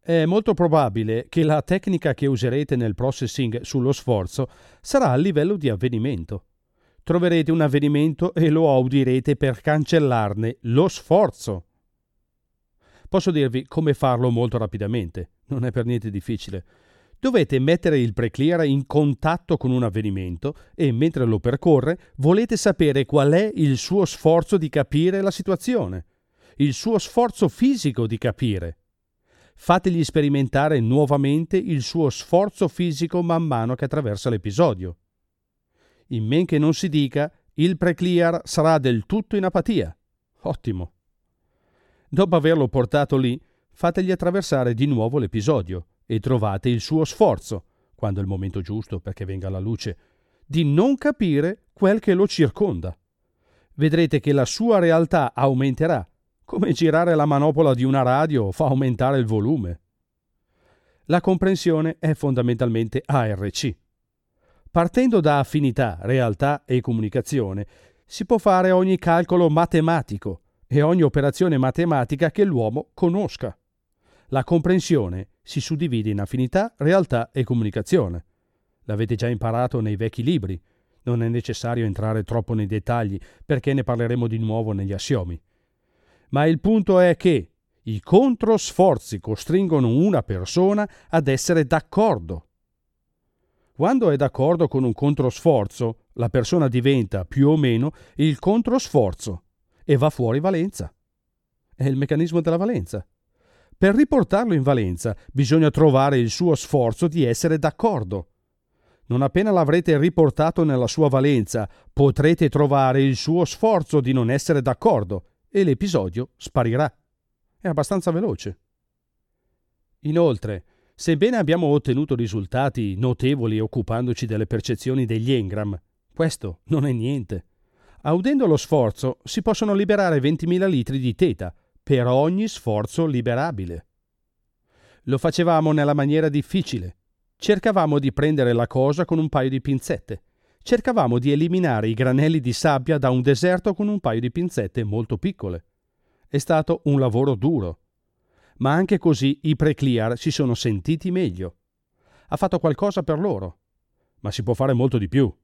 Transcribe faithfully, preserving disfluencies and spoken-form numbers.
È molto probabile che la tecnica che userete nel processing sullo sforzo sarà a livello di avvenimento. Troverete un avvenimento e lo audirete per cancellarne lo sforzo. Posso dirvi come farlo molto rapidamente, non è per niente difficile. Dovete mettere il preclear in contatto con un avvenimento e mentre lo percorre volete sapere qual è il suo sforzo di capire la situazione, il suo sforzo fisico di capire. Fategli sperimentare nuovamente il suo sforzo fisico man mano che attraversa l'episodio. In men che non si dica, il preclear sarà del tutto in apatia. Ottimo. Dopo averlo portato lì, fategli attraversare di nuovo l'episodio e trovate il suo sforzo, quando è il momento giusto perché venga alla luce, di non capire quel che lo circonda. Vedrete che la sua realtà aumenterà, come girare la manopola di una radio fa aumentare il volume. La comprensione è fondamentalmente A R C. Partendo da affinità, realtà e comunicazione, si può fare ogni calcolo matematico e ogni operazione matematica che l'uomo conosca. La comprensione si suddivide in affinità, realtà e comunicazione. L'avete già imparato nei vecchi libri. Non è necessario entrare troppo nei dettagli perché ne parleremo di nuovo negli assiomi. Ma il punto è che i controsforzi costringono una persona ad essere d'accordo. Quando è d'accordo con un controsforzo, la persona diventa più o meno il controsforzo e va fuori valenza. È il meccanismo della valenza. Per riportarlo in valenza bisogna trovare il suo sforzo di essere d'accordo. Non appena l'avrete riportato nella sua valenza, potrete trovare il suo sforzo di non essere d'accordo e l'episodio sparirà. È abbastanza veloce. Inoltre, sebbene abbiamo ottenuto risultati notevoli occupandoci delle percezioni degli engram, questo non è niente. Audendo lo sforzo si possono liberare ventimila litri di teta per ogni sforzo liberabile. Lo facevamo nella maniera difficile. Cercavamo di prendere la cosa con un paio di pinzette. Cercavamo di eliminare i granelli di sabbia da un deserto con un paio di pinzette molto piccole. È stato un lavoro duro. Ma anche così i preclear si sono sentiti meglio. Ha fatto qualcosa per loro. Ma si può fare molto di più.